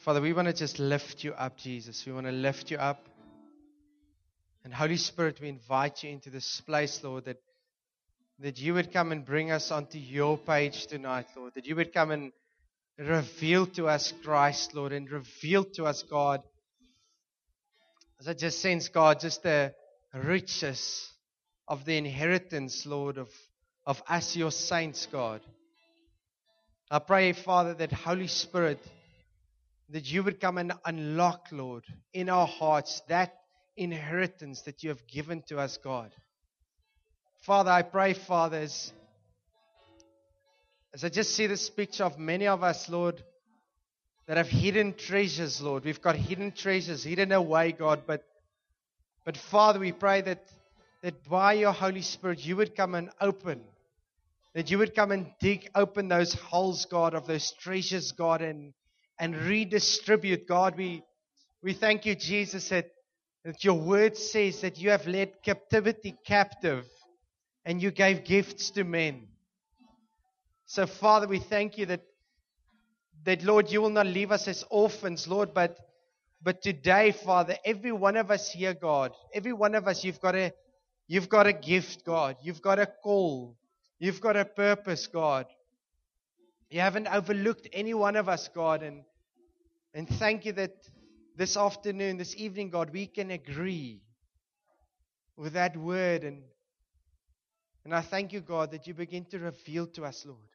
Father, we want to just lift you up, Jesus. We want to lift you up. And Holy Spirit, we invite you into this place, Lord, that you would come and bring us onto your page tonight, Lord. That you would come and reveal to us Christ, Lord, and reveal to us, God, as I just sense, God, just the riches of the inheritance, Lord, of us, your saints, God. I pray, Father, that Holy Spirit, that you would come and unlock, Lord, in our hearts that inheritance that you have given to us, God. Father, I pray, Father, as I just see this picture of many of us, Lord, that have hidden treasures, Lord. We've got hidden treasures hidden away, God. But Father, we pray that by your Holy Spirit, you would come and open, that you would come and dig open those holes, God, of those treasures, God, and redistribute, God. We thank you, Jesus, that your word says that you have led captivity captive and you gave gifts to men. So, Father, we thank you that Lord, you will not leave us as orphans, Lord, but today, Father, every one of us here, God, every one of us, you've got a gift, God. You've got a call. You've got a purpose, God. You haven't overlooked any one of us, God, and thank you that this afternoon, this evening, God, we can agree with that word, and I thank you, God, that you begin to reveal to us, Lord.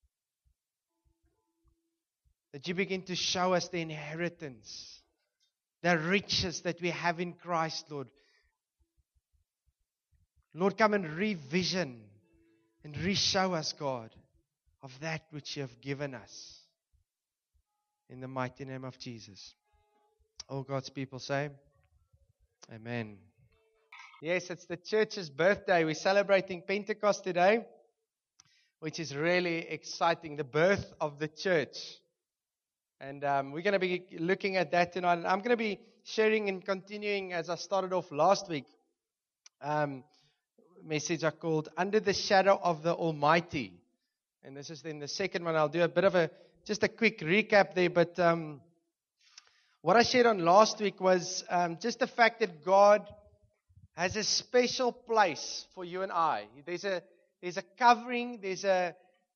That you begin to show us the inheritance, the riches that we have in Christ, Lord. Lord, come and revision and re-show us, God, of that which you have given us. In the mighty name of Jesus. All God's people say, Amen. Yes, it's the church's birthday. We're celebrating Pentecost today, which is really exciting. The birth of the church. And we're going to be looking at that tonight. And I'm going to be sharing and continuing as I started off last week. Message I called Under the Shadow of the Almighty. And this is then the second one. I'll do a bit of just a quick recap there. But what I shared on last week was just the fact that God has a special place for you and I. There's a covering, there's a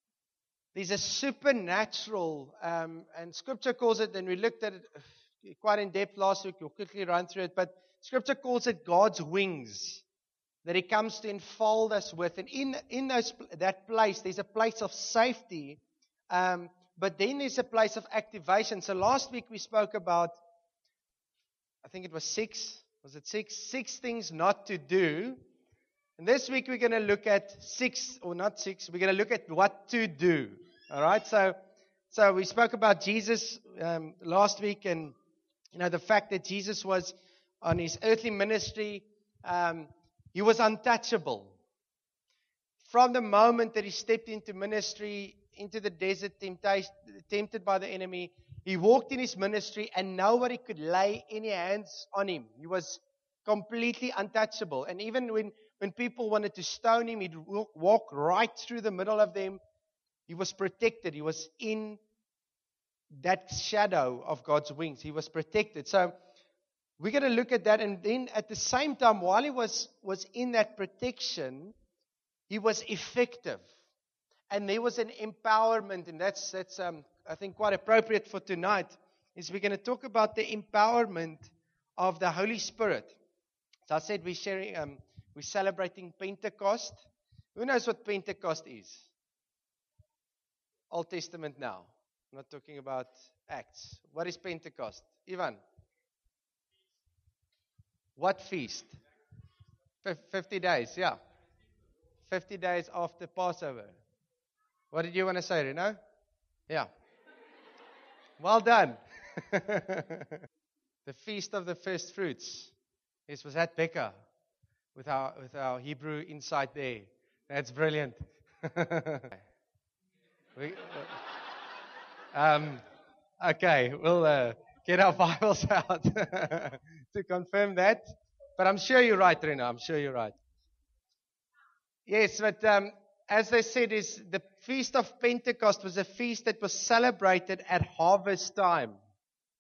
supernatural, and Scripture calls it, and we looked at it quite in depth last week. We'll quickly run through it, but Scripture calls it God's wings that He comes to enfold us with. And in that place, there's a place of safety, but then there's a place of activation. So last week we spoke about, I think it was 6. Was it 6? 6 things not to do. And this week we're going to look at 6, or not 6, we're going to look at what to do. All right, so we spoke about Jesus last week, and the fact that Jesus was on His earthly ministry, He was untouchable. From the moment that He stepped into ministry, into the desert, tempted by the enemy, He walked in His ministry and nobody could lay any hands on Him. He was completely untouchable. And even when people wanted to stone Him, He'd walk right through the middle of them. He was protected. He was in that shadow of God's wings. He was protected. So we're going to look at that. And then at the same time, while He was in that protection, He was effective. And there was an empowerment. And that's I think quite appropriate for tonight, is we're going to talk about the empowerment of the Holy Spirit. So I said we're celebrating Pentecost. Who knows what Pentecost is? Old Testament now. I'm not talking about Acts. What is Pentecost? Ivan? What feast? 50 days, yeah. 50 days after Passover. What did you want to say, Reno? Yeah. Well done. The Feast of the First Fruits. This was at Becca with our Hebrew insight there. That's brilliant. Okay, we'll get our Bibles out to confirm that. But I'm sure you're right, Rena. I'm sure you're right. Yes, but as they said, is the Feast of Pentecost was a feast that was celebrated at harvest time.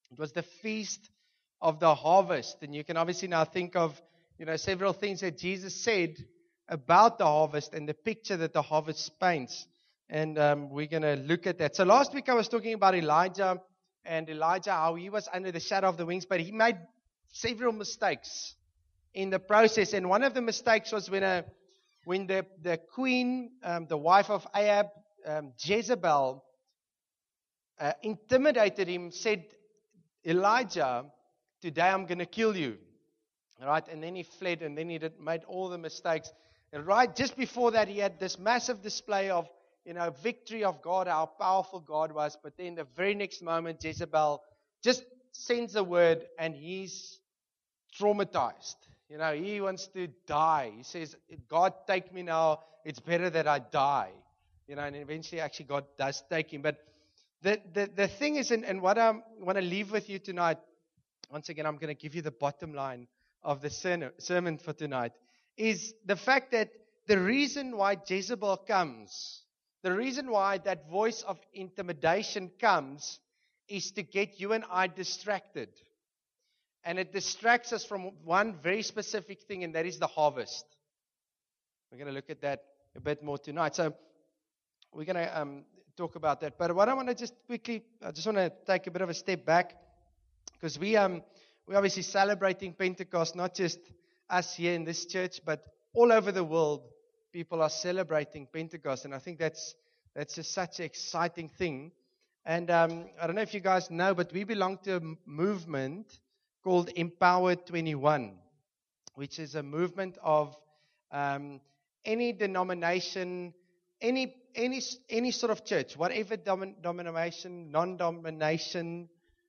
It was the feast of the harvest. And you can obviously now think of, several things that Jesus said about the harvest and the picture that the harvest paints. And we're going to look at that. So last week I was talking about Elijah, how he was under the shadow of the wings, but he made several mistakes in the process. And one of the mistakes was when the queen, the wife of Ahab, Jezebel, intimidated him, said, Elijah, today I'm going to kill you. All right, and then he fled, and then he made all the mistakes. And right just before that, he had this massive display of, victory of God, how powerful God was. But then the very next moment, Jezebel just sends a word, and he's traumatized. He wants to die. He says, God, take me now. It's better that I die. And eventually, actually, God does take him. But the thing is, and what I want to leave with you tonight, once again, I'm going to give you the bottom line of the sermon for tonight, is the fact that the reason why Jezebel comes, the reason why that voice of intimidation comes, is to get you and I distracted. And it distracts us from one very specific thing, and that is the harvest. We're going to look at that a bit more tonight. So we're going to talk about that. But what I want to just quickly, I just want to take a bit of a step back, because we're obviously celebrating Pentecost, not just us here in this church, but all over the world. People are celebrating Pentecost, and I think that's just such an exciting thing. And I don't know if you guys know, but we belong to a movement called Empower 21, which is a movement of any denomination, any sort of church, whatever denomination, non-domination.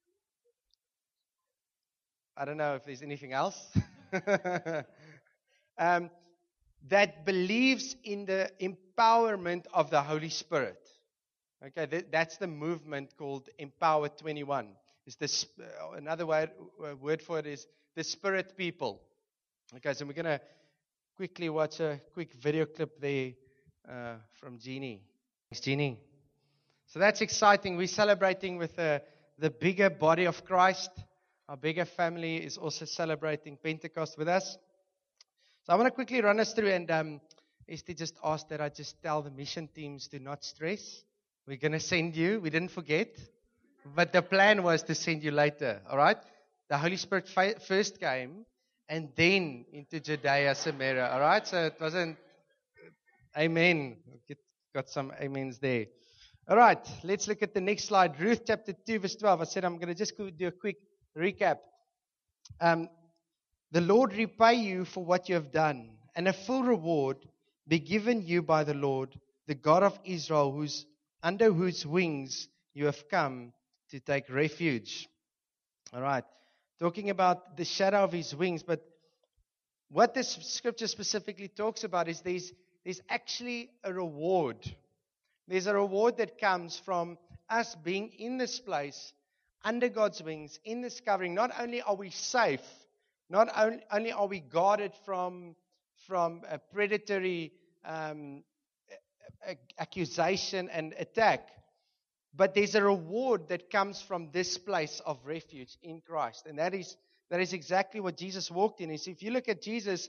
I don't know if there's anything else. That believes in the empowerment of the Holy Spirit. Okay, that's the movement called Empower 21. It's this, another word for it is the Spirit people. Okay, so we're going to quickly watch a quick video clip there from Jeannie. Thanks, Jeannie. So that's exciting. We're celebrating with the bigger body of Christ. Our bigger family is also celebrating Pentecost with us. So I want to quickly run us through, and Esty just asked that I just tell the mission teams to not stress. We're going to send you. We didn't forget. But the plan was to send you later. All right? The Holy Spirit first came, and then into Judea, Samaria. All right? So it wasn't. Amen. Got some amens there. All right. Let's look at the next slide. Ruth chapter 2, verse 12. I said I'm going to just do a quick recap. The Lord repay you for what you have done, and a full reward be given you by the Lord, the God of Israel, under whose wings you have come to take refuge. All right. Talking about the shadow of his wings, but what this scripture specifically talks about is there's actually a reward. There's a reward that comes from us being in this place, under God's wings, in this covering. Not only are we safe, not only are we guarded from a predatory accusation and attack, but there's a reward that comes from this place of refuge in Christ. And that is exactly what Jesus walked in. And so if you look at Jesus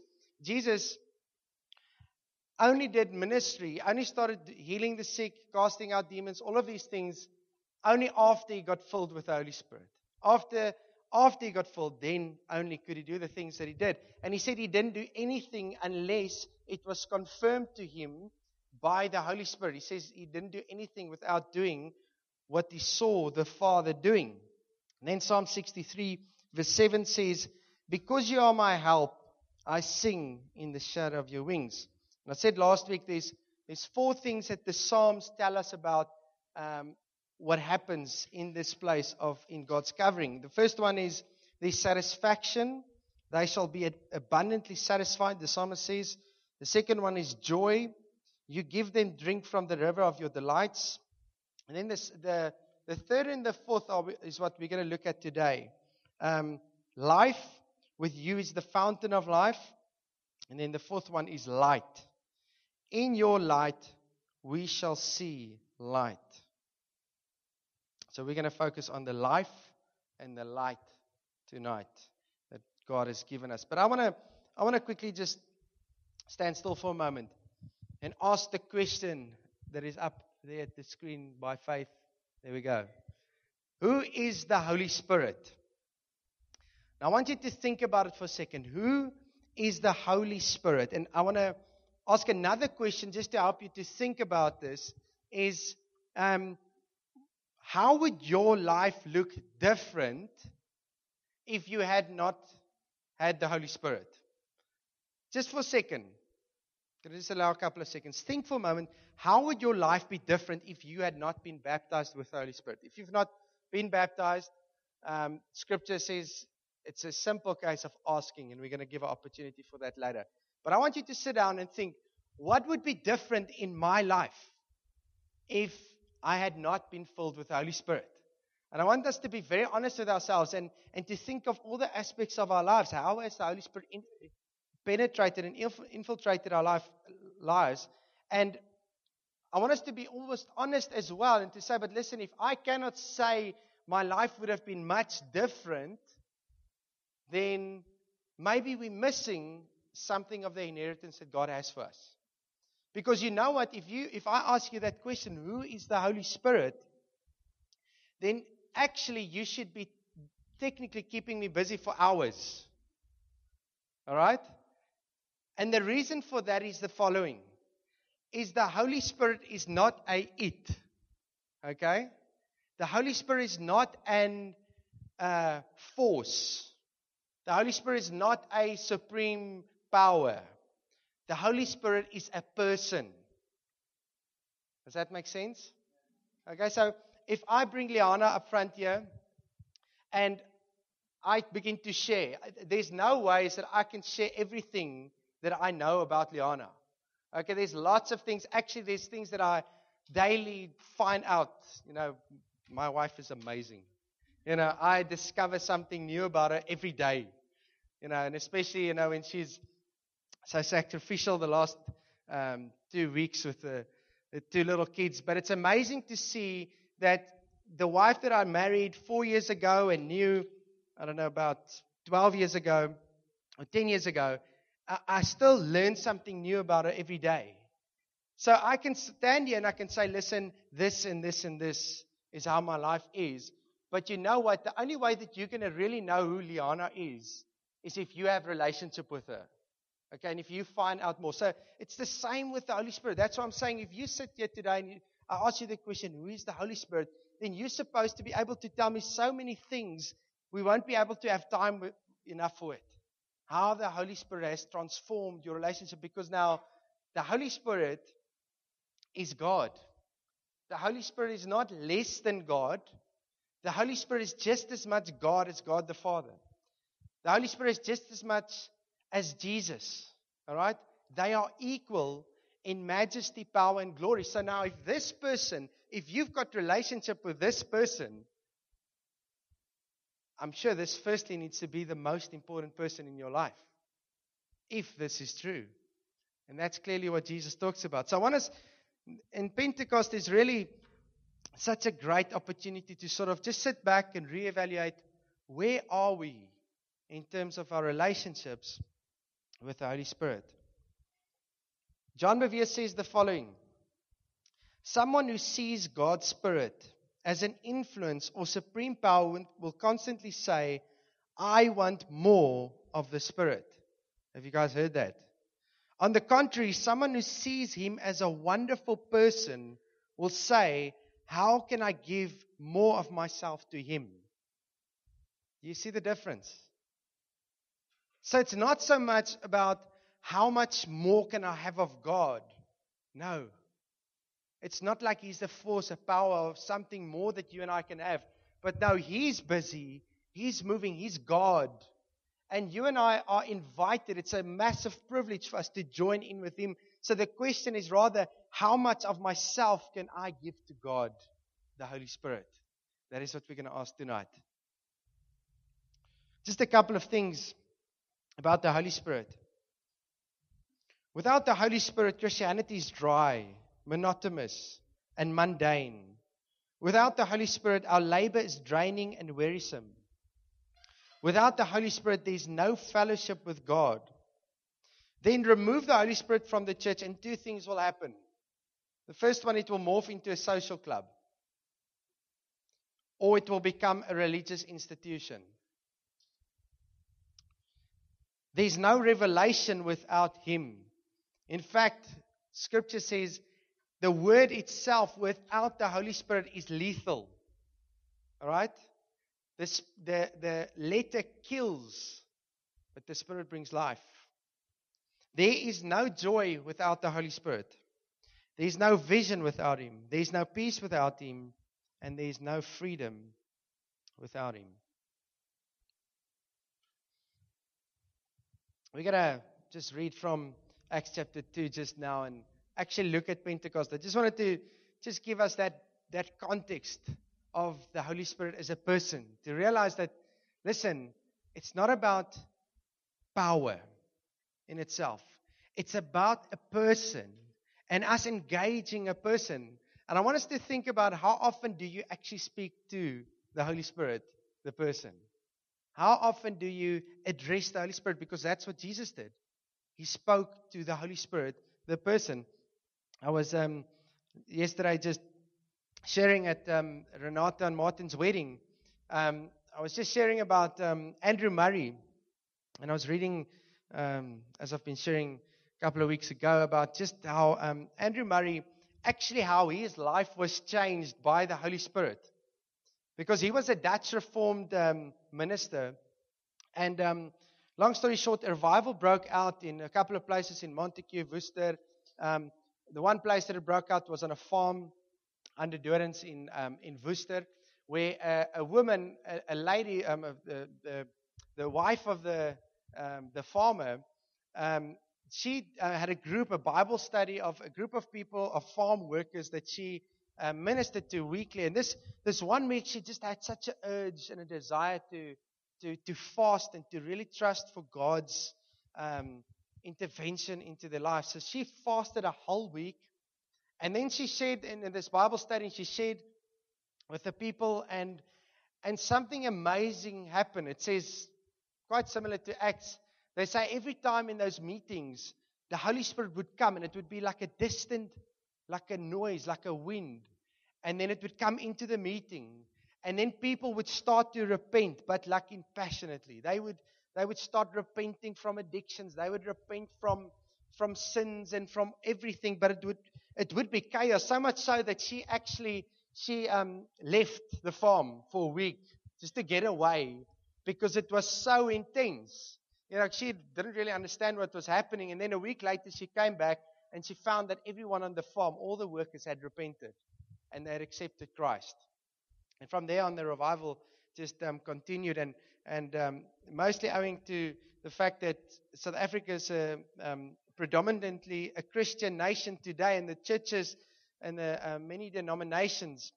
only did ministry, only started healing the sick, casting out demons, all of these things, only after he got filled with the Holy Spirit. After he got filled, then only could he do the things that he did. And he said he didn't do anything unless it was confirmed to him by the Holy Spirit. He says he didn't do anything without doing what he saw the Father doing. And then Psalm 63 verse 7 says, because you are my help, I sing in the shadow of your wings. And I said last week there's 4 things that the Psalms tell us about what happens in this place in God's covering. The first one is there's satisfaction. They shall be abundantly satisfied, the psalmist says. The second one is joy. You give them drink from the river of your delights. And then the third and the fourth is what we're going to look at today. Life with you is the fountain of life. And then the fourth one is light. In your light we shall see light. So we're going to focus on the life and the light tonight that God has given us. But I want to quickly just stand still for a moment and ask the question that is up there at the screen by faith. There we go. Who is the Holy Spirit? Now, I want you to think about it for a second. Who is the Holy Spirit? And I want to ask another question just to help you to think about this is, how would your life look different if you had not had the Holy Spirit? Just for a second. Can I just allow a couple of seconds? Think for a moment. How would your life be different if you had not been baptized with the Holy Spirit? If you've not been baptized, Scripture says it's a simple case of asking, and we're going to give an opportunity for that later. But I want you to sit down and think, what would be different in my life if I had not been filled with the Holy Spirit? And I want us to be very honest with ourselves and to think of all the aspects of our lives. How has the Holy Spirit penetrated and infiltrated our lives? And I want us to be almost honest as well and to say, but listen, if I cannot say my life would have been much different, then maybe we're missing something of the inheritance that God has for us. Because you know what, if I ask you that question, who is the Holy Spirit, then actually you should be technically keeping me busy for hours. All right? And the reason for that is the following. Is the Holy Spirit is not a it. Okay? The Holy Spirit is not an force. The Holy Spirit is not a supreme power. The Holy Spirit is a person. Does that make sense? Okay, so if I bring Liana up front here and I begin to share, there's no ways that I can share everything that I know about Liana. Okay, there's lots of things. Actually, there's things that I daily find out. You know, my wife is amazing. You know, I discover something new about her every day. You know, and especially, you know, when she's so sacrificial the last 2 weeks with the 2 little kids. But it's amazing to see that the wife that I married 4 years ago and knew, I don't know, about 12 years ago or 10 years ago, I still learn something new about her every day. So I can stand here and I can say, listen, this and this and this is how my life is. But you know what? The only way that you're going to really know who Liana is if you have a relationship with her. Okay, and if you find out more. So it's the same with the Holy Spirit. That's what I'm saying. If you sit here today and I ask you the question, who is the Holy Spirit? Then you're supposed to be able to tell me so many things. We won't be able to have time enough for it. How the Holy Spirit has transformed your relationship. Because now the Holy Spirit is God. The Holy Spirit is not less than God. The Holy Spirit is just as much God as God the Father. The Holy Spirit is just as much as Jesus. All right? They are equal in majesty, power, and glory. So now if you've got relationship with this person, I'm sure this firstly needs to be the most important person in your life. If this is true. And that's clearly what Jesus talks about. So I want us, in Pentecost is really such a great opportunity to sort of just sit back and reevaluate, where are we in terms of our relationships with the Holy Spirit. John Bevere says the following. Someone who sees God's Spirit as an influence or supreme power will constantly say, I want more of the Spirit. Have you guys heard that? On the contrary, someone who sees Him as a wonderful person will say, how can I give more of myself to Him? Do you see the difference? So it's not so much about how much more can I have of God. No. It's not like He's a force, a power, of something more that you and I can have. But no, He's busy. He's moving. He's God. And you and I are invited. It's a massive privilege for us to join in with Him. So the question is rather, how much of myself can I give to God, the Holy Spirit? That is what we're going to ask tonight. Just a couple of things about the Holy Spirit. Without the Holy Spirit, Christianity is dry, monotonous, and mundane. Without the Holy Spirit, our labor is draining and wearisome. Without the Holy Spirit, there is no fellowship with God. Then remove the Holy Spirit from the church and two things will happen. The first one, it will morph into a social club. Or it will become a religious institution. There's no revelation without Him. In fact, Scripture says the Word itself without the Holy Spirit is lethal. Alright? The letter kills, but the Spirit brings life. There is no joy without the Holy Spirit. There is no vision without Him. There is no peace without Him. And there is no freedom without Him. We're going to just read from Acts chapter 2 just now and actually look at Pentecost. I just wanted to just give us that context of the Holy Spirit as a person. To realize that, listen, it's not about power in itself. It's about a person and us engaging a person. And I want us to think about how often do you actually speak to the Holy Spirit, the person? How often do you address the Holy Spirit? Because that's what Jesus did. He spoke to the Holy Spirit, the person. I was yesterday just sharing at Renata and Martin's wedding. I was just sharing about Andrew Murray. And I was reading, as I've been sharing a couple of weeks ago, about just how Andrew Murray, actually how his life was changed by the Holy Spirit. Because he was a Dutch Reformed minister. And long story short, a revival broke out in a couple of places in Montague, Worcester. The one place that it broke out was on a farm under Durance in Worcester, where a woman, a lady, the wife of the farmer, she had a Bible study of a group of people, of farm workers that she ministered to weekly. And this one week, she just had such an urge and a desire to fast and to really trust for God's intervention into their life. So she fasted a whole week. And then she shared in this Bible study, she shared with the people, and something amazing happened. It says, quite similar to Acts, they say every time in those meetings, the Holy Spirit would come, and it would be like a distant, like a noise, like a wind. And then it would come into the meeting. And then people would start to repent, but like passionately. They would start repenting from addictions. They would repent from sins and from everything. But it would be chaos. So much so that she left the farm for a week just to get away, because it was so intense. She didn't really understand what was happening. And then a week later, she came back and she found that everyone on the farm, all the workers, had repented and they had accepted Christ. And from there on, the revival just continued, and mostly owing to the fact that South Africa is predominantly a Christian nation today, and the churches and the many denominations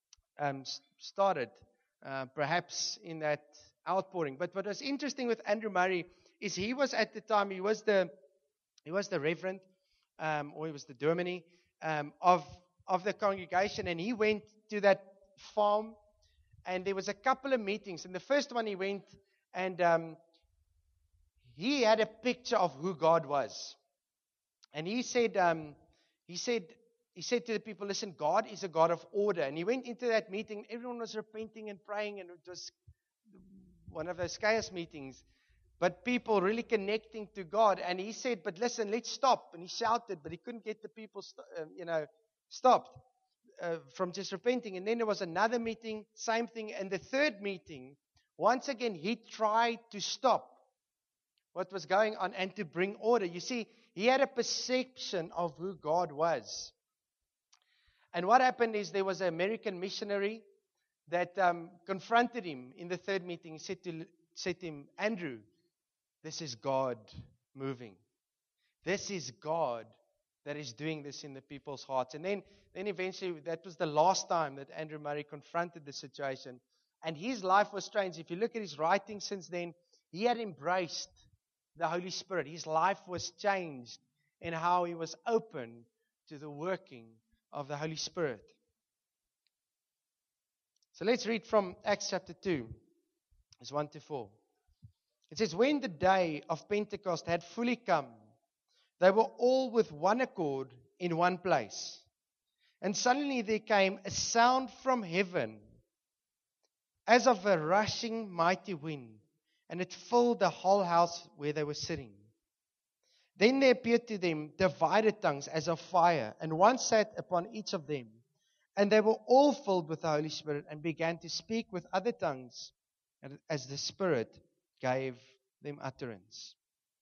started perhaps in that outpouring. But what was interesting with Andrew Murray is he was at the time, he was the reverend, or he was the dominie of the congregation, and he went to that farm, and there was a couple of meetings. And the first one he went, and he had a picture of who God was. And he said to the people, listen, God is a God of order. And he went into that meeting, everyone was repenting and praying, and it was one of those chaos meetings, but people really connecting to God. And he said, but listen, let's stop. And he shouted, but he couldn't get the people stopped from just repenting. And then there was another meeting, same thing. And the third meeting, once again, he tried to stop what was going on and to bring order. You see, he had a perception of who God was. And what happened is there was an American missionary that confronted him in the third meeting. He said to him, Andrew, this is God moving. This is God that is doing this in the people's hearts. And then eventually, that was the last time that Andrew Murray confronted the situation. And his life was changed. If you look at his writings since then, he had embraced the Holy Spirit. His life was changed in how he was open to the working of the Holy Spirit. So let's read from Acts chapter 2, verse 1 to 4. It says, when the day of Pentecost had fully come, they were all with one accord in one place. And suddenly there came a sound from heaven as of a rushing mighty wind, and it filled the whole house where they were sitting. Then there appeared to them divided tongues as of fire, and one sat upon each of them. And they were all filled with the Holy Spirit and began to speak with other tongues as the Spirit gave them utterance.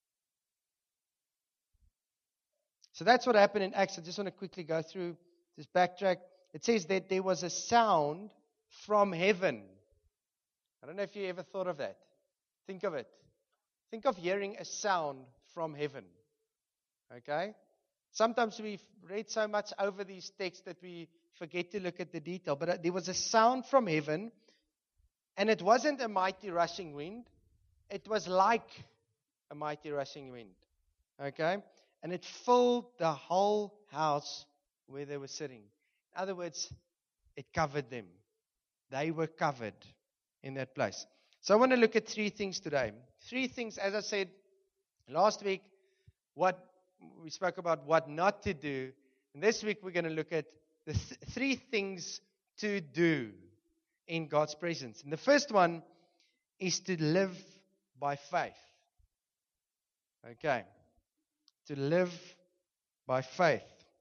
So that's what happened in Acts. I just want to quickly go through this backtrack. It says that there was a sound from heaven. I don't know if you ever thought of that. Think of it. Think of hearing a sound from heaven. Okay? Sometimes we've read so much over these texts that we forget to look at the detail. But there was a sound from heaven, and it wasn't a mighty rushing wind. It was like a mighty rushing wind. Okay? And it filled the whole house where they were sitting. In other words, it covered them. They were covered in that place. So I want to look at three things today. Three things, as I said last week, what we spoke about what not to do. And this week we're going to look at the three things to do in God's presence. And the first one is to live by faith. Okay. To live by faith.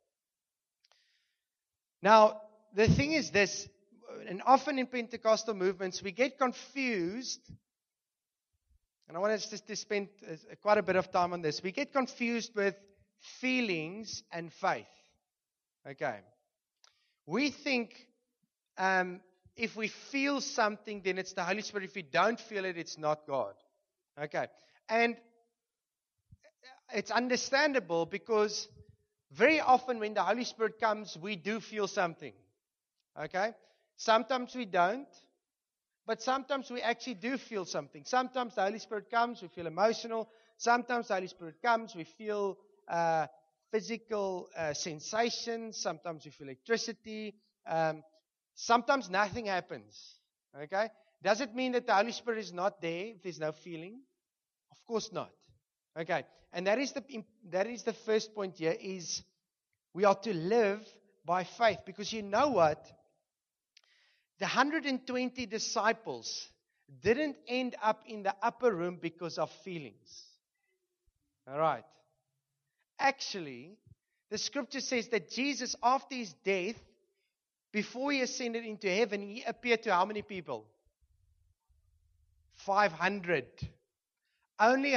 Now, the thing is this, and often in Pentecostal movements, we get confused, and I want us to spend quite a bit of time on this. We get confused with feelings and faith. Okay. We think if we feel something, then it's the Holy Spirit. If we don't feel it, it's not God. Okay. And it's understandable because very often when the Holy Spirit comes, we do feel something. Okay? Sometimes we don't, but sometimes we actually do feel something. Sometimes the Holy Spirit comes, we feel emotional. Sometimes the Holy Spirit comes, we feel physical sensations. Sometimes we feel electricity. Sometimes nothing happens. Okay? Does it mean that the Holy Spirit is not there if there's no feeling? Of course not. Okay, and that is the first point here, is we are to live by faith. Because you know what? The 120 disciples didn't end up in the upper room because of feelings. All right. Actually, the scripture says that Jesus, after his death, before he ascended into heaven, he appeared to how many people? 500. Only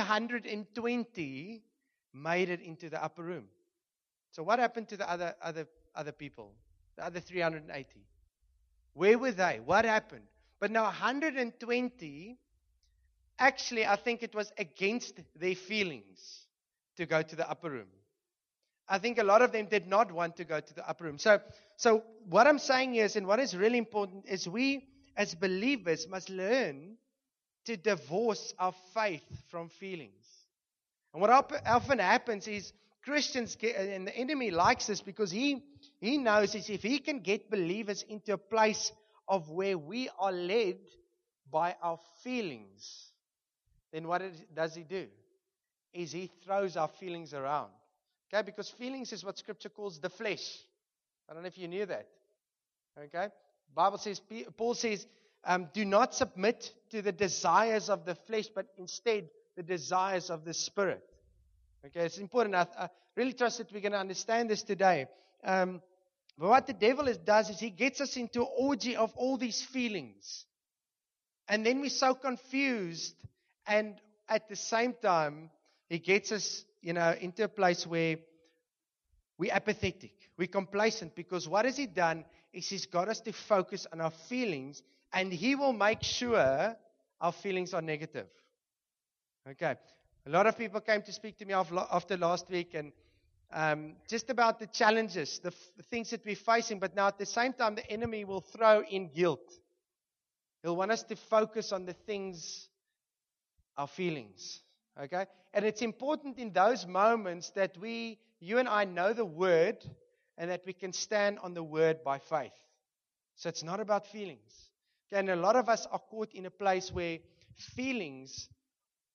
120 made it into the upper room. So what happened to the other people? The other 380? Where were they? What happened? But now 120, actually I think it was against their feelings to go to the upper room. I think a lot of them did not want to go to the upper room. So what I'm saying is, and what is really important, is we as believers must learn to divorce our faith from feelings. And what often happens is Christians get, and the enemy likes this because he knows is if he can get believers into a place of where we are led by our feelings, then what does he do? Is he throws our feelings around. Okay, because feelings is what Scripture calls the flesh. I don't know if you knew that. Okay, Bible says, Paul says, do not submit to the desires of the flesh, but instead the desires of the Spirit. Okay, it's important. I really trust that we're going to understand this today. But what the devil does is he gets us into an orgy of all these feelings. And then we're so confused. And at the same time, he gets us, into a place where we're apathetic. We're complacent. Because what has he done is he's got us to focus on our feelings. And he will make sure our feelings are negative. Okay. A lot of people came to speak to me after last week and just about the challenges, the things that we're facing. But now at the same time, the enemy will throw in guilt. He'll want us to focus on the things, our feelings. Okay? And it's important in those moments that you and I know the Word and that we can stand on the Word by faith. So it's not about feelings. Okay? And a lot of us are caught in a place where feelings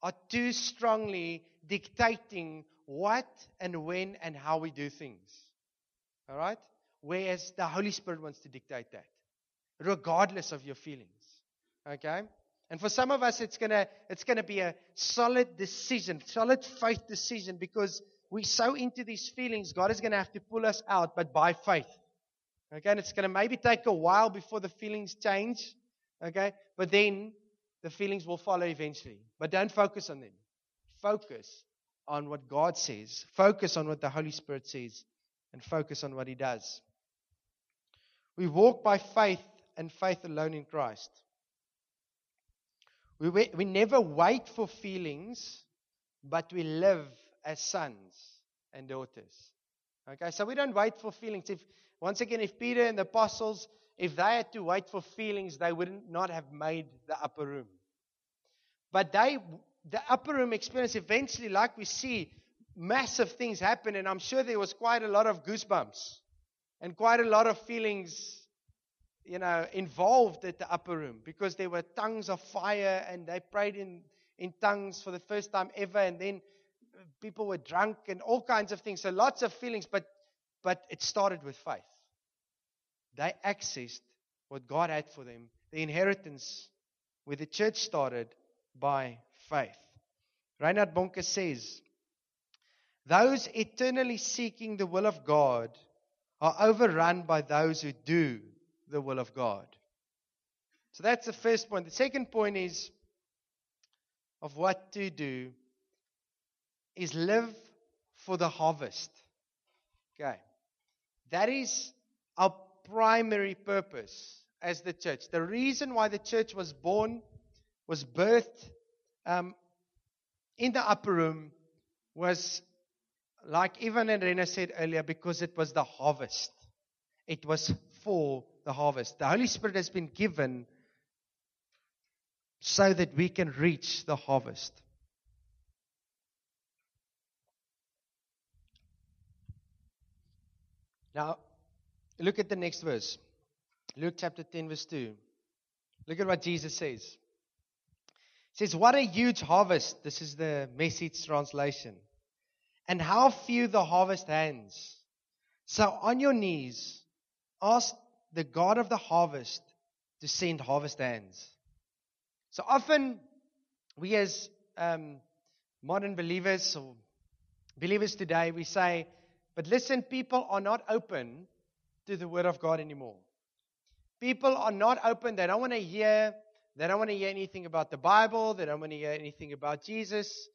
are too strongly dictating what and when and how we do things. All right? Whereas the Holy Spirit wants to dictate that, regardless of your feelings. Okay? And for some of us, it's gonna be a solid decision, solid faith decision, because we're so into these feelings, God is gonna have to pull us out, but by faith. Okay? And it's gonna maybe take a while before the feelings change. Okay? But then the feelings will follow eventually. But don't focus on them. Focus on what God says. Focus on what the Holy Spirit says. And focus on what He does. We walk by faith and faith alone in Christ. We never wait for feelings, but we live as sons and daughters. Okay, so we don't wait for feelings. If Peter and the apostles, if they had to wait for feelings, they would not have made the upper room. But the upper room experience eventually, like we see, massive things happen, and I'm sure there was quite a lot of goosebumps and quite a lot of feelings, involved at the upper room, because there were tongues of fire and they prayed in tongues for the first time ever, and then people were drunk and all kinds of things. So lots of feelings, but it started with faith. They accessed what God had for them, the inheritance where the church started by faith. Reinhard Bonke says, those eternally seeking the will of God are overrun by those who do the will of God. So that's the first point. The second point is of what to do is live for the harvest. Okay. That is our primary purpose as the church. The reason why the church was born, was birthed in the upper room, was, like Ivan and Rena said earlier, because it was the harvest. It was for the harvest. The Holy Spirit has been given so that we can reach the harvest. Now, look at the next verse. Luke chapter 10, verse 2. Look at what Jesus says. It says, what a huge harvest. This is the Message translation. And how few the harvest hands. So on your knees, ask the God of the harvest to send harvest hands. So often, we as modern believers or believers today, we say, but listen, people are not open to the Word of God anymore. People are not open. They don't want to hear anything about the Bible. They don't want to hear anything about Jesus.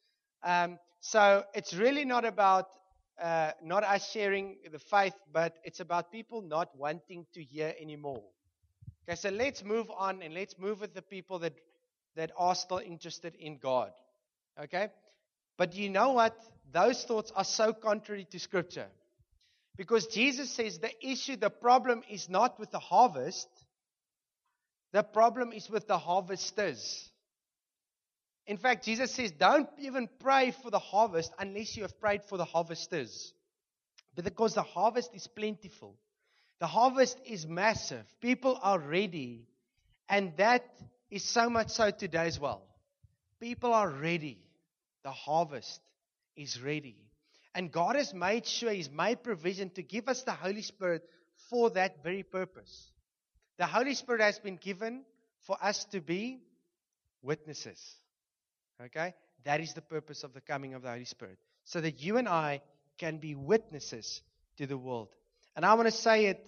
So it's really not about not us sharing the faith, but it's about people not wanting to hear anymore. Okay, so let's move on and let's move with the people that are still interested in God. Okay? But you know what? Those thoughts are so contrary to Scripture. Because Jesus says the problem is not with the harvest. The problem is with the harvesters. In fact, Jesus says, don't even pray for the harvest unless you have prayed for the harvesters. Because the harvest is plentiful. The harvest is massive. People are ready. And that is so much so today as well. People are ready. The harvest is ready. And God has made sure, He's made provision to give us the Holy Spirit for that very purpose. The Holy Spirit has been given for us to be witnesses. Okay? That is the purpose of the coming of the Holy Spirit. So that you and I can be witnesses to the world. And I want to say it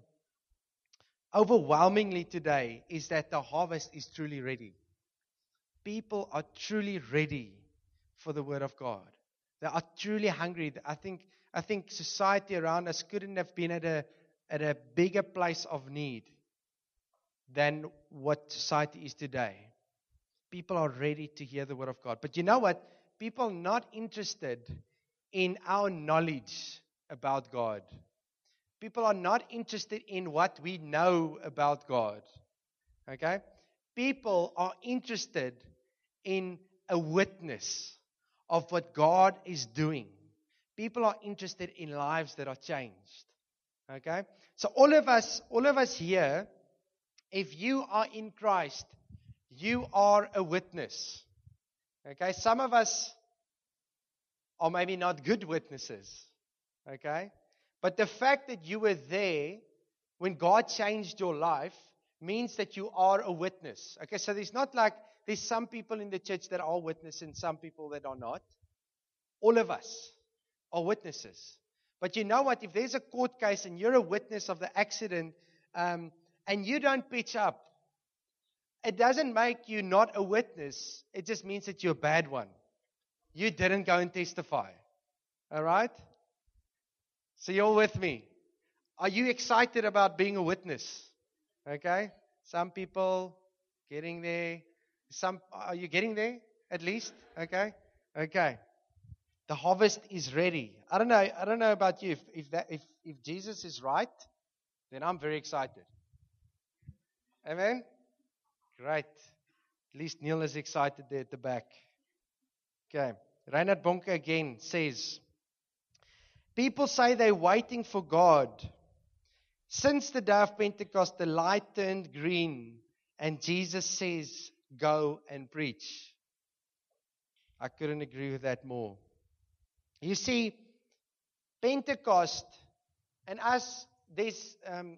overwhelmingly today, is that the harvest is truly ready. People are truly ready for the Word of God. They are truly hungry. I think society around us couldn't have been at a bigger place of need than what society is today. People are ready to hear the Word of God. But you know what? People are not interested in our knowledge about God. People are not interested in what we know about God. Okay? People are interested in a witness of what God is doing. People are interested in lives that are changed. Okay? So all of us here, if you are in Christ, you are a witness. Okay, some of us are maybe not good witnesses. Okay, but the fact that you were there when God changed your life means that you are a witness. Okay, so there's some people in the church that are witnesses and some people that are not. All of us are witnesses. But you know what? If there's a court case and you're a witness of the accident and you don't pitch up, it doesn't make you not a witness. It just means that you're a bad one. You didn't go and testify. All right? So you're with me. Are you excited about being a witness? Okay? Some people getting there. Are you getting there at least? Okay? Okay. The harvest is ready. I don't know about you. If Jesus is right, then I'm very excited. Amen? Great. At least Neil is excited there at the back. Okay. Reinhard Bonke again says, people say they're waiting for God. Since the day of Pentecost, the light turned green, and Jesus says, go and preach. I couldn't agree with that more. You see, Pentecost, and us, there's,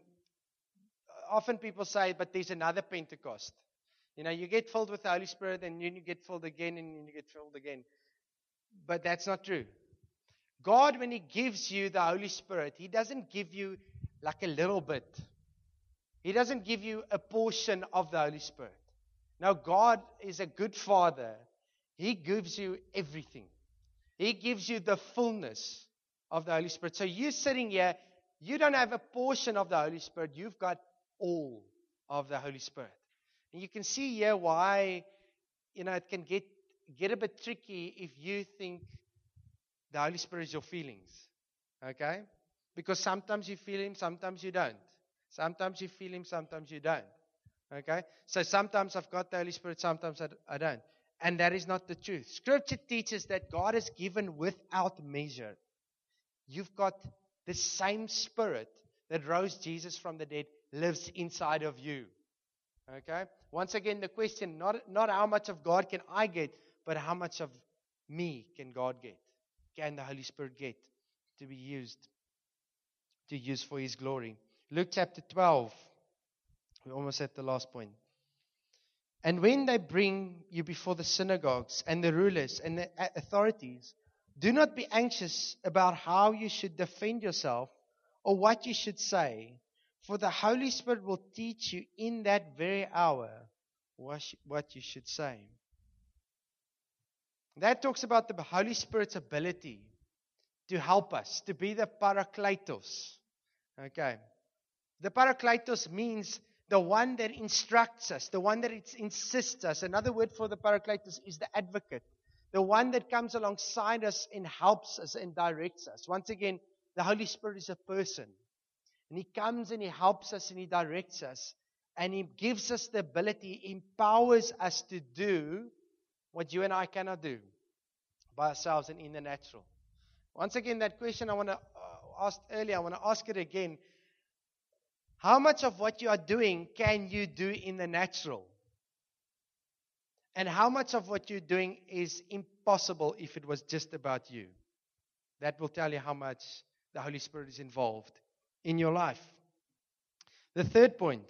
often people say, but there's another Pentecost. You know, you get filled with the Holy Spirit, and then you get filled again, and then you get filled again. But that's not true. God, when He gives you the Holy Spirit, He doesn't give you like a little bit. He doesn't give you a portion of the Holy Spirit. Now, God is a good Father. He gives you everything. He gives you the fullness of the Holy Spirit. So you sitting here, you don't have a portion of the Holy Spirit. You've got all of the Holy Spirit. And you can see here why, it can get a bit tricky if you think the Holy Spirit is your feelings. Okay? Because sometimes you feel Him, sometimes you don't. Sometimes you feel Him, sometimes you don't. Okay? So sometimes I've got the Holy Spirit, sometimes I don't. And that is not the truth. Scripture teaches that God has given without measure. You've got the same Spirit that rose Jesus from the dead lives inside of you. Okay? Once again, the question, not how much of God can I get, but how much of me can God get? Can the Holy Spirit get to be used, to use for His glory? Luke chapter 12. We're almost at the last point. And when they bring you before the synagogues and the rulers and the authorities, do not be anxious about how you should defend yourself or what you should say, for the Holy Spirit will teach you in that very hour what you should say. That talks about the Holy Spirit's ability to help us, to be the Parakletos. Okay. The Parakletos means the one that instructs us, the one that insists us. Another word for the Parakletos is the advocate, the one that comes alongside us and helps us and directs us. Once again, the Holy Spirit is a person. And He comes and He helps us and He directs us. And He gives us the ability, He empowers us to do what you and I cannot do by ourselves and in the natural. Once again, that question I want to ask earlier, I want to ask it again. How much of what you are doing can you do in the natural? And how much of what you're doing is impossible if it was just about you? That will tell you how much the Holy Spirit is involved in your life. The third point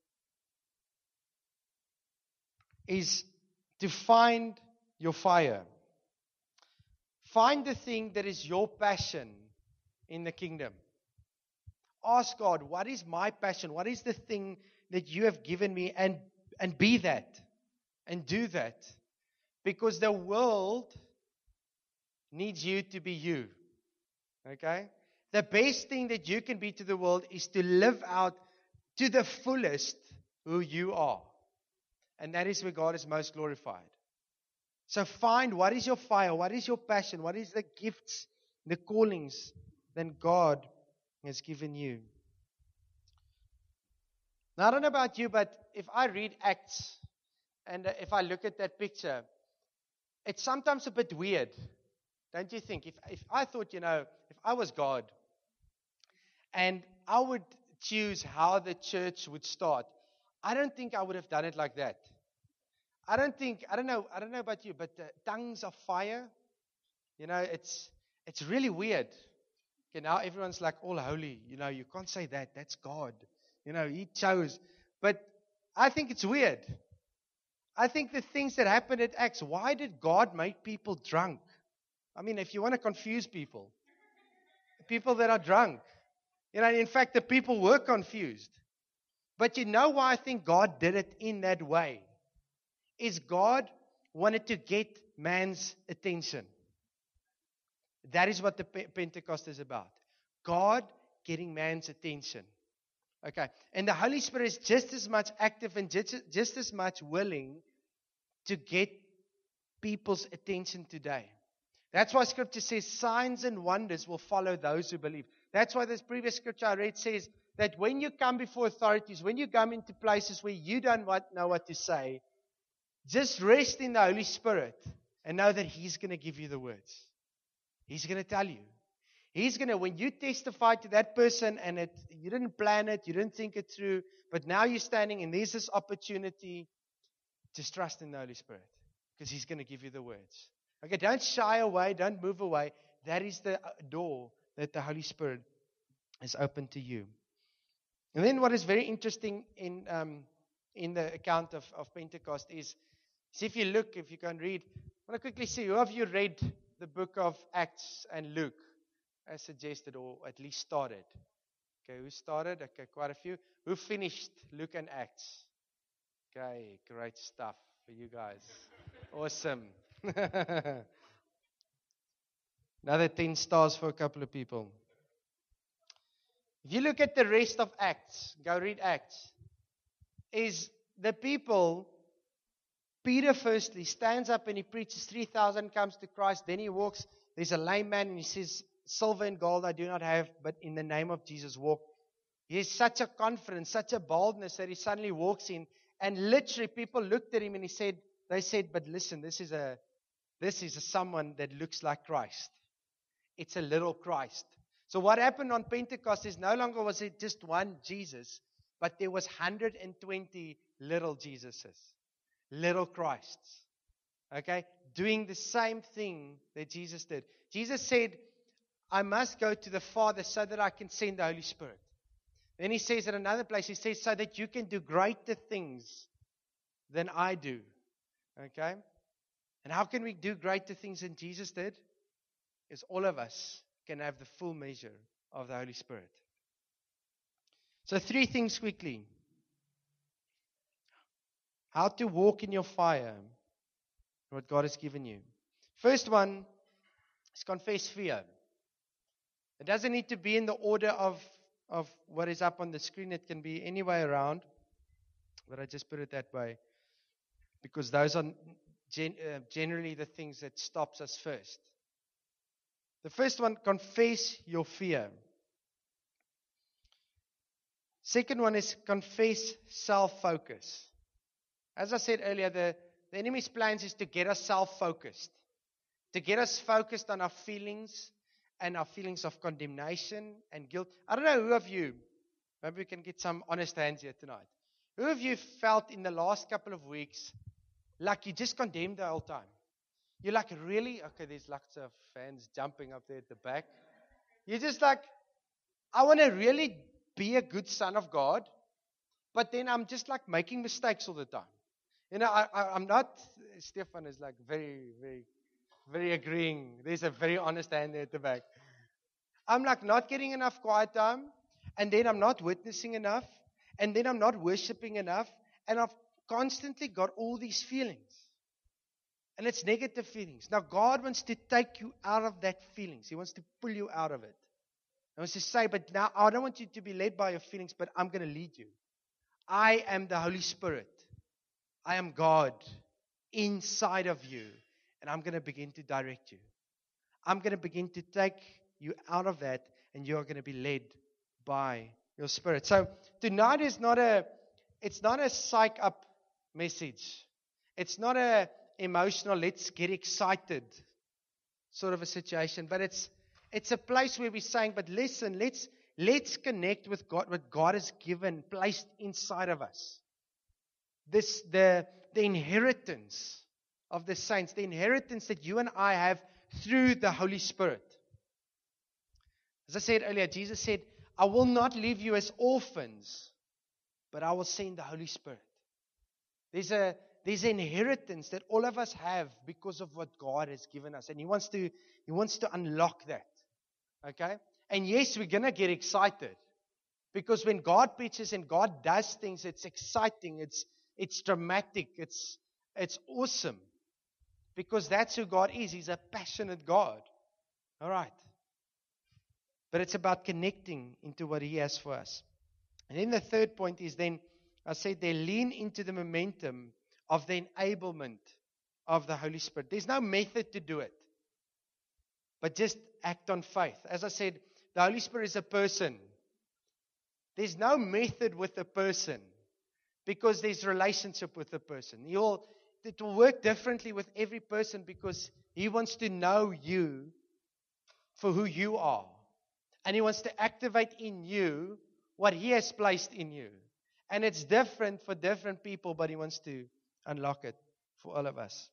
is to find your fire. Find the thing that is your passion in the kingdom. Ask God, what is my passion? What is the thing that you have given me? And be that. And do that. Because the world needs you to be you. Okay? The best thing that you can be to the world is to live out to the fullest who you are. And that is where God is most glorified. So find what is your fire, what is your passion, what is the gifts, the callings that God has given you. Now, I don't know about you, but if I read Acts and if I look at that picture, it's sometimes a bit weird, don't you think? If I thought, if I was God and I would choose how the church would start, I don't think I would have done it like that. I don't know about you, but tongues of fire, it's really weird. Okay, now everyone's like all holy. You can't say that. That's God. He chose. But I think it's weird. I think the things that happened at Acts, why did God make people drunk? I mean, if you want to confuse people that are drunk, in fact, the people were confused. But you know why I think God did it in that way? Is God wanted to get man's attention. That is what the Pentecost is about. God getting man's attention. Okay. And the Holy Spirit is just as much active and just as much willing to get people's attention today. That's why Scripture says signs and wonders will follow those who believe. That's why this previous scripture I read says that when you come before authorities, when you come into places where you don't know what to say, just rest in the Holy Spirit and know that He's going to give you the words. He's going to tell you. He's going to, when you testify to that person and you didn't plan it, you didn't think it through, but now you're standing and there's this opportunity, just trust in the Holy Spirit because He's going to give you the words. Okay, don't shy away, don't move away. That is the door that the Holy Spirit has opened to you. And then what is very interesting in the account of Pentecost is, see if you can read, I want to quickly see, who of you read the book of Acts and Luke as suggested or at least started? Okay, who started? Okay, quite a few. Who finished Luke and Acts? Okay, great stuff for you guys. Awesome. Another 10 stars for a couple of people. If you look at the rest of Acts, go read Acts, is the people, Peter firstly stands up and he preaches, 3,000 comes to Christ, then he walks, there's a lame man and he says, silver and gold I do not have, but in the name of Jesus walk. He has such a confidence, such a boldness that he suddenly walks in, and literally people looked at him and they said, but listen, this is someone that looks like Christ. It's a little Christ. So what happened on Pentecost is no longer was it just one Jesus, but there was 120 little Jesuses, little Christs. Okay? Doing the same thing that Jesus did. Jesus said, I must go to the Father so that I can send the Holy Spirit. Then he says at another place, he says, so that you can do greater things than I do. Okay? And how can we do greater things than Jesus did? Is all of us can have the full measure of the Holy Spirit. So 3 things quickly. How to walk in your fire, what God has given you. First one is confess fear. It doesn't need to be in the order of what is up on the screen. It can be any way around. But I just put it that way. Because those are generally the things that stops us first. The first one, confess your fear. Second one is confess self-focus. As I said earlier, the enemy's plans is to get us self-focused. To get us focused on our feelings and our feelings of condemnation and guilt. I don't know who of you, maybe we can get some honest hands here tonight. Who of you felt in the last couple of weeks like you just condemned the whole time? You're like, really? Okay, there's lots of fans jumping up there at the back. You're just like, I want to really be a good son of God, but then I'm just like making mistakes all the time. I'm not, Stefan is like very, very, very agreeing. There's a very honest hand there at the back. I'm like not getting enough quiet time, and then I'm not witnessing enough, and then I'm not worshiping enough, and I've constantly got all these feelings. And it's negative feelings. Now, God wants to take you out of that feelings. He wants to pull you out of it. He wants to say, but now I don't want you to be led by your feelings, but I'm going to lead you. I am the Holy Spirit. I am God inside of you. And I'm going to begin to direct you. I'm going to begin to take you out of that, and you're going to be led by your Spirit. So tonight is it's not a psych up message. It's not a emotional, let's get excited sort of a situation. But it's a place where we're saying, but listen, let's connect with God, what God has given, placed inside of us. The inheritance of the saints, the inheritance that you and I have through the Holy Spirit. As I said earlier, Jesus said, I will not leave you as orphans, but I will send the Holy Spirit. There's an inheritance that all of us have because of what God has given us. And He wants to unlock that. Okay? And yes, we're going to get excited. Because when God preaches and God does things, it's exciting, it's dramatic, it's awesome. Because that's who God is. He's a passionate God. All right. But it's about connecting into what He has for us. And then the third point is then, I said they lean into the momentum of the enablement of the Holy Spirit. There's no method to do it. But just act on faith. As I said, the Holy Spirit is a person. There's no method with a person because there's relationship with the person. It will work differently with every person because He wants to know you for who you are. And He wants to activate in you what He has placed in you. And it's different for different people, but He wants to unlock it for all of us.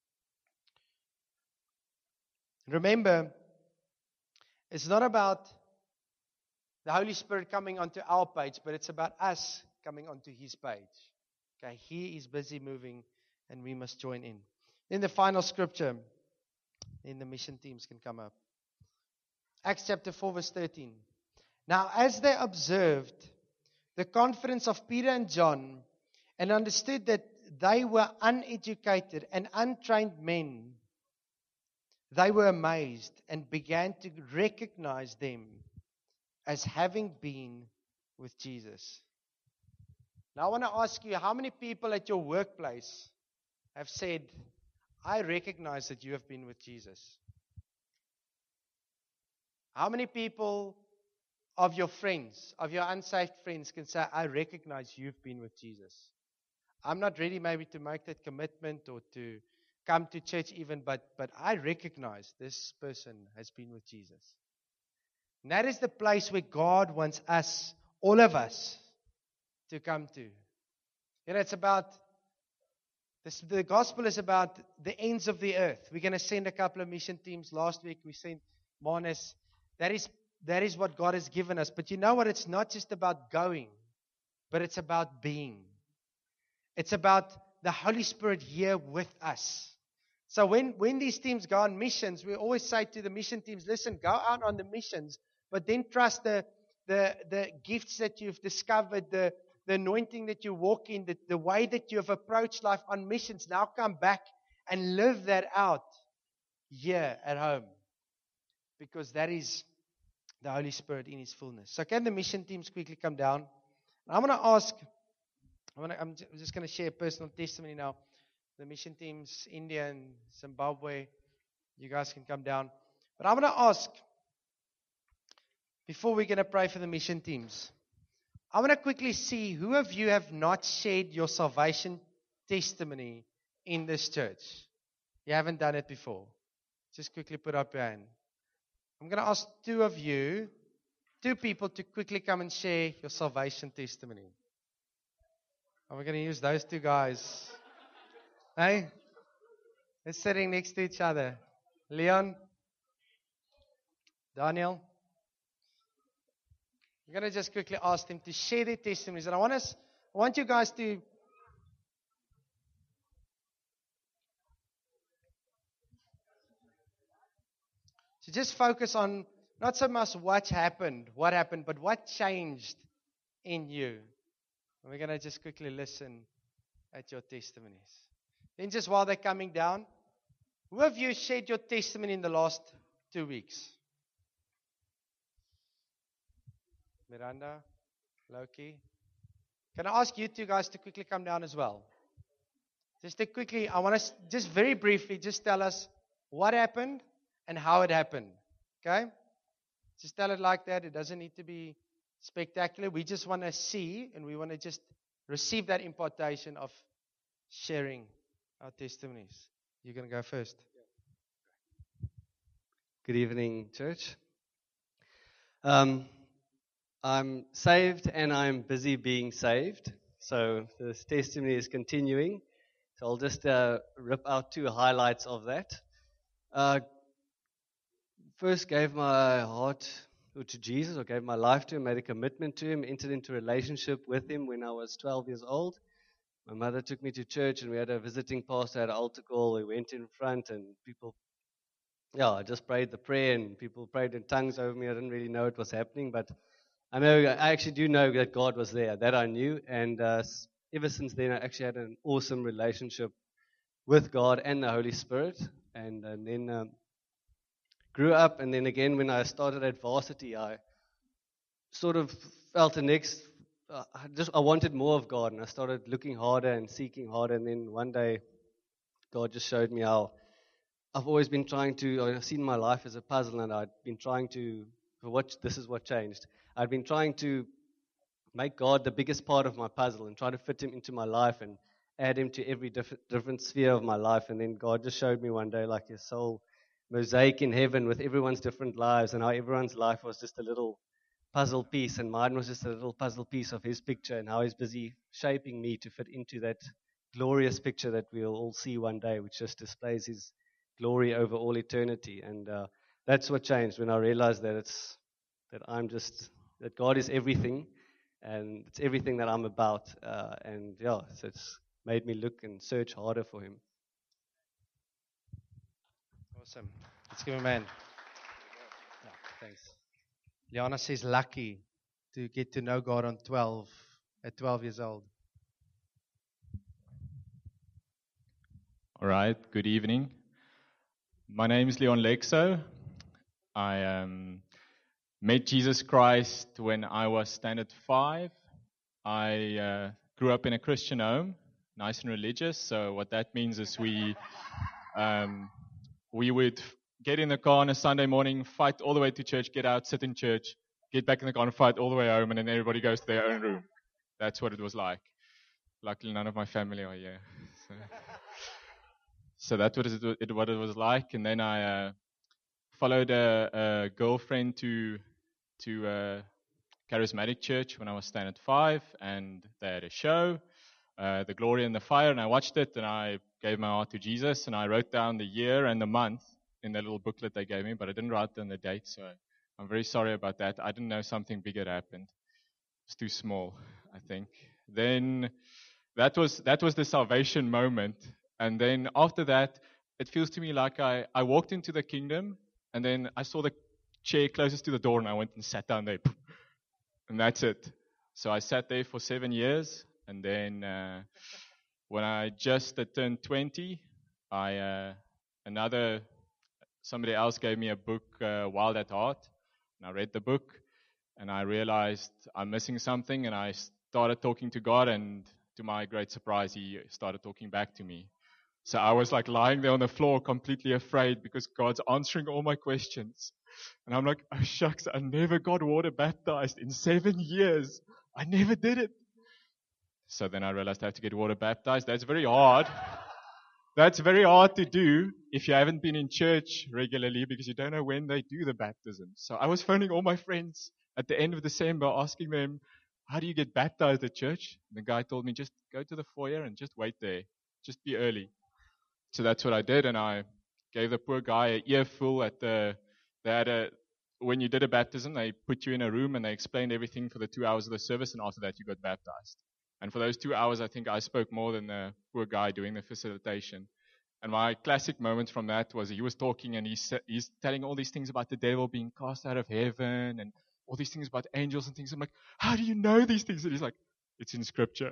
Remember, it's not about the Holy Spirit coming onto our page, but it's about us coming onto His page. Okay, He is busy moving, and we must join in. Then the final scripture, then the mission teams can come up. Acts chapter 4, verse 13. Now, as they observed the confidence of Peter and John, and understood that they were uneducated and untrained men, they were amazed and began to recognize them as having been with Jesus. Now I want to ask you, how many people at your workplace have said, I recognize that you have been with Jesus? How many people of your friends, of your unsaved friends can say, I recognize you've been with Jesus? I'm not ready maybe to make that commitment or to come to church even, but I recognize this person has been with Jesus. And that is the place where God wants us, all of us, to come to. You know, it's about, the gospel is about the ends of the earth. We're going to send a couple of mission teams. Last week we sent Manes. That is what God has given us. But you know what? It's not just about going, but it's about being. It's about the Holy Spirit here with us. So when these teams go on missions, we always say to the mission teams, listen, go out on the missions, but then trust the gifts that you've discovered, the anointing that you walk in, the way that you have approached life on missions. Now come back and live that out here at home. Because that is the Holy Spirit in His fullness. So can the mission teams quickly come down? I want to ask, I'm just going to share a personal testimony now. The mission teams, India and Zimbabwe, you guys can come down. But I want to ask, before we're going to pray for the mission teams, I want to quickly see who of you have not shared your salvation testimony in this church. You haven't done it before. Just quickly put up your hand. I'm going to ask two people to quickly come and share your salvation testimony. And we're going to use those two guys. Hey? They're sitting next to each other. Leon? Daniel? We're going to just quickly ask them to share their testimonies. And I want you guys to just focus on not so much what happened, but what changed in you. And we're going to just quickly listen at your testimonies. Then just while they're coming down, who of you shared your testimony in the last 2 weeks? Miranda, Loki. Can I ask you two guys to quickly come down as well? Just to quickly, I want to just very briefly just tell us what happened and how it happened. Okay? Just tell it like that. It doesn't need to be spectacular. We just want to see and we want to just receive that impartation of sharing our testimonies. You're going to go first. Good evening, church. I'm saved and I'm busy being saved. So this testimony is continuing. So I'll just rip out 2 highlights of that. First gave my heart to Jesus, or gave my life to Him, made a commitment to Him, entered into a relationship with Him when I was 12 years old. My mother took me to church, and we had a visiting pastor at an altar call. We went in front, and I just prayed the prayer, and people prayed in tongues over me. I didn't really know it was happening, but I actually do know that God was there. That I knew, and ever since then, I actually had an awesome relationship with God and the Holy Spirit, and then grew up. And then again, when I started at varsity, I sort of felt the next. I wanted more of God, and I started looking harder and seeking harder. And then one day, God just showed me how I've always been I've seen my life as a puzzle, and I'd been trying to. This is what changed. I'd been trying to make God the biggest part of my puzzle and try to fit Him into my life and add Him to every different sphere of my life. And then God just showed me one day like a soul mosaic in heaven with everyone's different lives, and how everyone's life was just a little puzzle piece, and mine was just a little puzzle piece of His picture, and how He's busy shaping me to fit into that glorious picture that we'll all see one day, which just displays His glory over all eternity. And that's what changed when I realized that that God is everything, and it's everything that I'm about. So it's made me look and search harder for Him. Awesome. Let's give him a man. Yeah, thanks. Liana says lucky to get to know God at 12 years old. All right, good evening. My name is Leon Lexo. I met Jesus Christ when I was standard 5. I grew up in a Christian home, nice and religious. So what that means is we would get in the car on a Sunday morning, fight all the way to church, get out, sit in church, get back in the car and fight all the way home, and then everybody goes to their own room. That's what it was like. Luckily, none of my family are here. So that's what it was like. And then I followed a girlfriend to Charismatic Church when I was standard 5, and they had a show, The Glory and the Fire, and I watched it, and I gave my heart to Jesus, and I wrote down the year and the month in the little booklet they gave me, but I didn't write down the date, so I'm very sorry about that. I didn't know something big had happened. It's too small, I think. Then that was the salvation moment. And then after that, it feels to me like I walked into the kingdom, and then I saw the chair closest to the door, and I went and sat down there. And that's it. So I sat there for 7 years, and then when I just turned 20, somebody else gave me a book, Wild at Heart, and I read the book, and I realized I'm missing something, and I started talking to God, and to my great surprise, He started talking back to me. So I was like lying there on the floor, completely afraid, because God's answering all my questions. And I'm like, oh shucks, I never got water baptized in 7 years. I never did it. So then I realized I have to get water baptized. That's very hard. That's very hard to do if you haven't been in church regularly, because you don't know when they do the baptism. So I was phoning all my friends at the end of December, asking them, how do you get baptized at church? And the guy told me, just go to the foyer and just wait there. Just be early. So that's what I did, and I gave the poor guy an earful when you did a baptism, they put you in a room and they explained everything for the 2 hours of the service, and after that you got baptized. And for those 2 hours, I think I spoke more than the poor guy doing the facilitation. And my classic moment from that was he was talking, and he's telling all these things about the devil being cast out of heaven and all these things about angels and things. I'm like, how do you know these things? And he's like, it's in Scripture.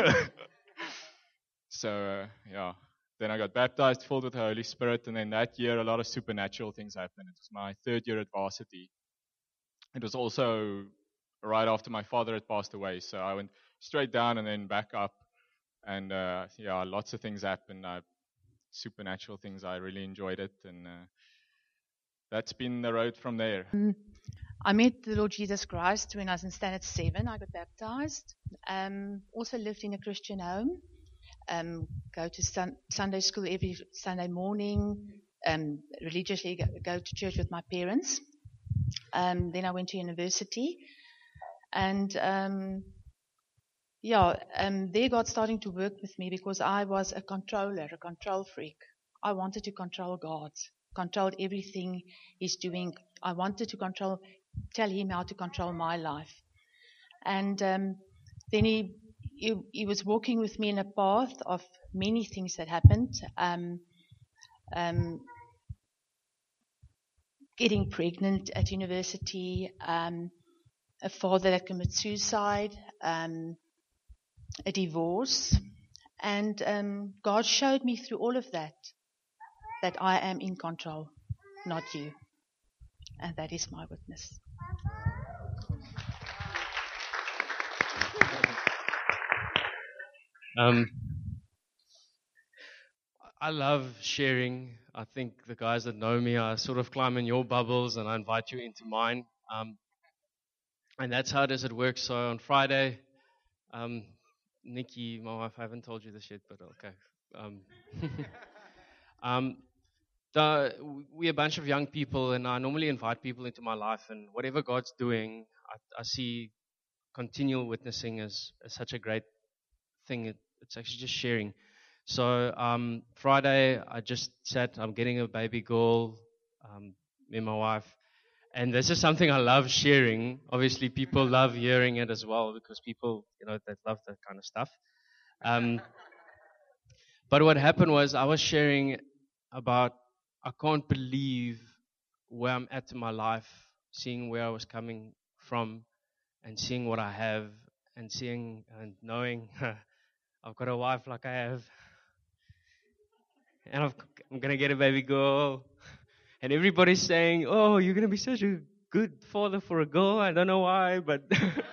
So, Then I got baptized, filled with the Holy Spirit, and then that year a lot of supernatural things happened. It was my 3rd year at varsity. It was also right after my father had passed away, so I went straight down and then back up, and lots of things happened. Supernatural things. I really enjoyed it, and that's been the road from there. I met the Lord Jesus Christ when I was in standard 7. I got baptized. Also lived in a Christian home. Go to Sunday school every Sunday morning, religiously go to church with my parents. Then I went to university, and there God starting to work with me because I was a controller, a control freak. I wanted to control God, controlled everything He's doing. I wanted to tell Him how to control my life. And then he was walking with me in a path of many things that happened. Getting pregnant at university, a father that committed suicide, a divorce. And God showed me through all of that I am in control, not you. And that is my witness. I love sharing. I think the guys that know me, I sort of climb in your bubbles and I invite you into mine. And that's how does it work. So on Friday, Nikki, my wife, I haven't told you this yet, but okay. We're a bunch of young people, and I normally invite people into my life, and whatever God's doing, I see continual witnessing as such a great thing. It's actually just sharing. So Friday, I just said I'm getting a baby girl, me and my wife. And this is something I love sharing. Obviously, people love hearing it as well because people, they love that kind of stuff. But what happened was I was sharing about I can't believe where I'm at in my life, seeing where I was coming from and seeing what I have and seeing and knowing I've got a wife like I have. And I'm going to get a baby girl. And everybody's saying, oh, you're going to be such a good father for a girl. I don't know why, but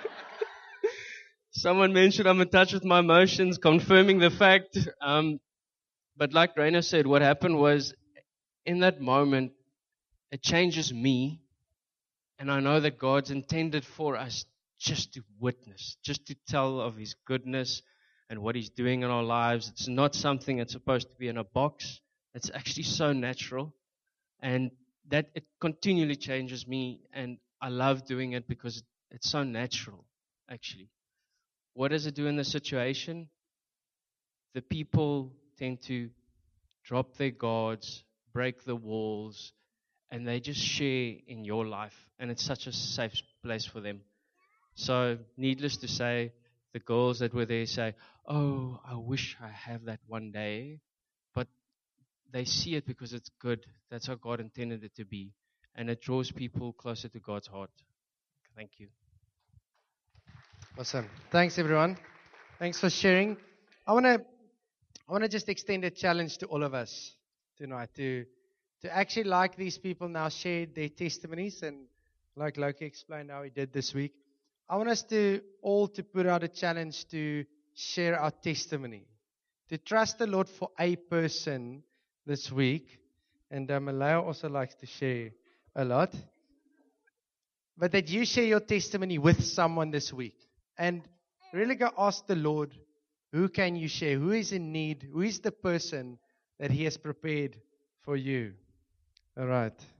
someone mentioned I'm in touch with my emotions, confirming the fact. But like Raina said, what happened was in that moment, it changes me. And I know that God's intended for us just to witness, just to tell of His goodness and what He's doing in our lives. It's not something that's supposed to be in a box. It's actually so natural. And that it continually changes me, and I love doing it because it's so natural, actually. What does it do in the situation? The people tend to drop their guards, break the walls, and they just share in your life, and it's such a safe place for them. So, needless to say, the girls that were there say, oh, I wish I have that one day, but they see it because it's good. That's how God intended it to be. And it draws people closer to God's heart. Thank you. Awesome. Thanks, everyone. Thanks for sharing. I want to just extend a challenge to all of us tonight to actually, like these people now, share their testimonies, and like Loki explained how he did this week. I want us to put out a challenge to share our testimony, to trust the Lord for a person this week. And Malaya also likes to share a lot. But that you share your testimony with someone this week. And really go ask the Lord, who can you share? Who is in need? Who is the person that He has prepared for you? All right.